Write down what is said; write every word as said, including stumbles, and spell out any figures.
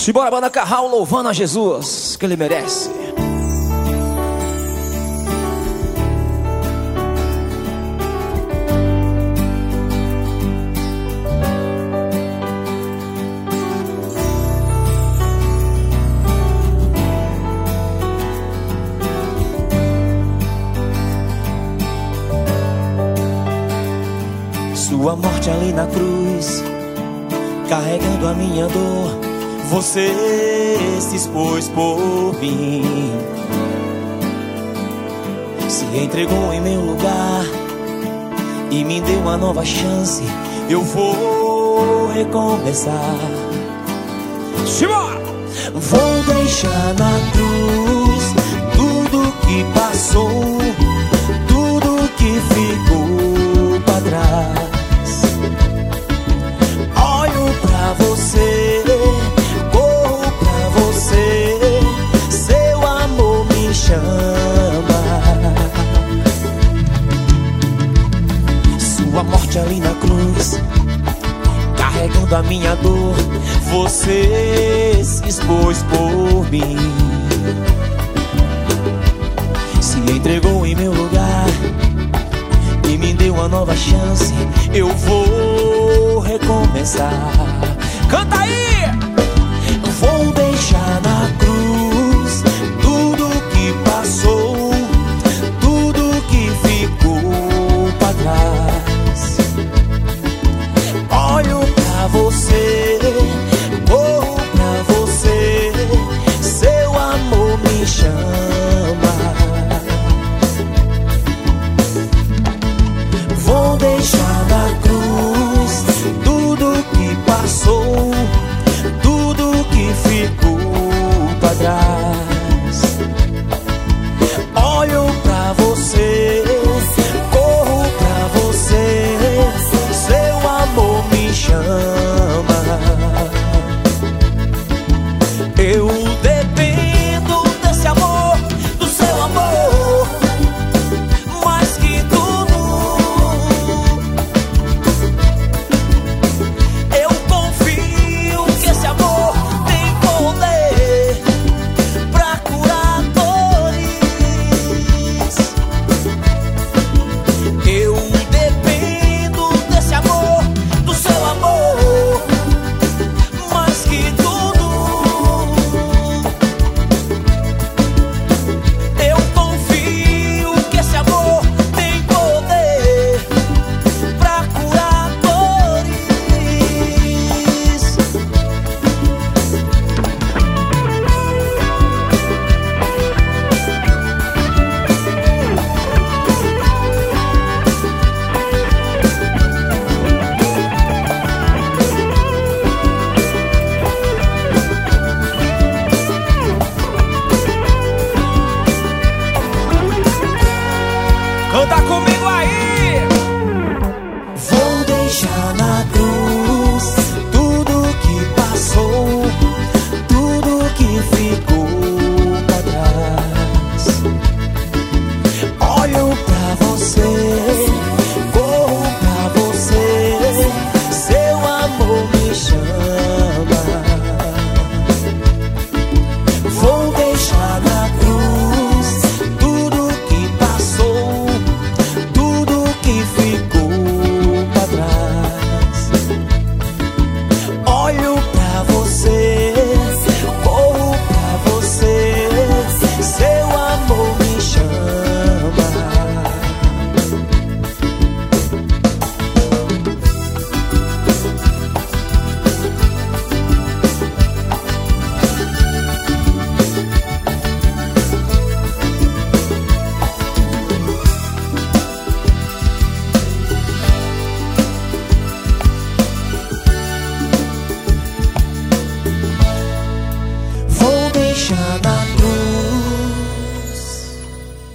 Simbora, banda Carral, louvando a Jesus, que Ele merece. Sua morte ali na cruz, carregando a minha dor, você se expôs por mim, se entregou em meu lugar e me deu uma nova chance. Eu vou recomeçar. Simbora! Vou deixar na cruz tudo que passou, tudo que ficou pra trás. Olho pra você, corro pra você, seu amor me chama. Sua morte ali na cruz, carregando a minha dor, você se expôs por mim, se entregou em meu lugar e me deu uma nova chance. Eu vou recomeçar. Canta aí!